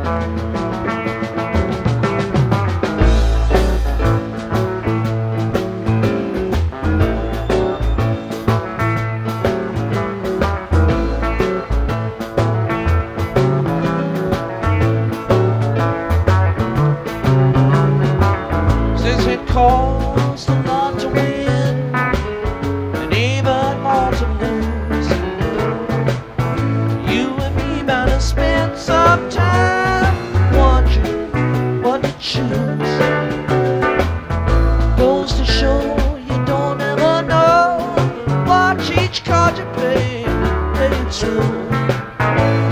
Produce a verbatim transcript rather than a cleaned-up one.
Since it costs a lot to win and even more to lose, you and me bound to spend some time wondering what to choose. Goes to show you don't ever know. Watch each card you play, play it through.